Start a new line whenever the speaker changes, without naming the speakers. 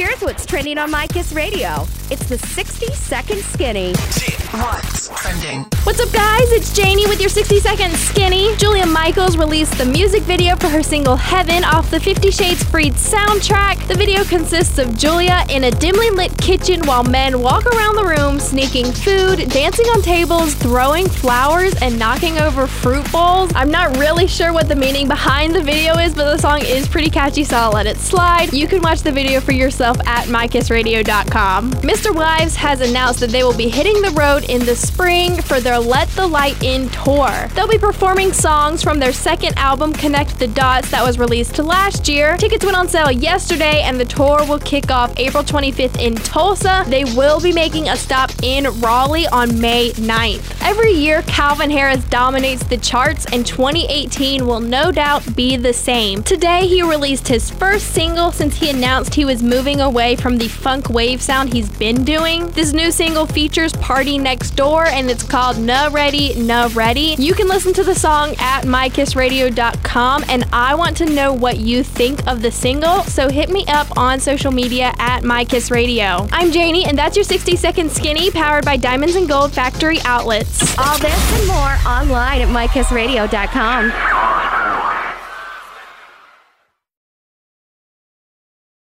Here's what's trending on My Kiss Radio. It's the 60-second skinny.
What's trending?
What's up, guys? It's Janie with your 60-second skinny. Julia Michaels released the music video for her single Heaven off the 50 Shades Freed soundtrack. The video consists of Julia in a dimly lit kitchen while men walk around the room, sneaking food, dancing on tables, throwing flowers, and knocking over fruit bowls. I'm not really sure what the meaning behind the video is, but the song is pretty catchy, so I'll let it slide. You can watch the video for yourself at mykissradio.com. Mr. Wives has announced that they will be hitting the road in the spring for their Let the Light In tour. They'll be performing songs from their second album, Connect the Dots, that was released last year. Tickets went on sale yesterday, and the tour will kick off April 25th in Tulsa. They will be making a stop in Raleigh on May 9th. Every year, Calvin Harris dominates the charts, and 2018 will no doubt be the same. Today, he released his first single since he announced he was moving away from the funk wave sound he's been doing. This new single features Party Next Door, and it's called Nuh Ready, Nuh Ready. You can listen to the song at mykissradio.com, and I want to know what you think of the single, so hit me up on social media at mykissradio. I'm Janie, and that's your 60-second skinny, powered by Diamonds and Gold Factory Outlets.
All this and more online at mykissradio.com.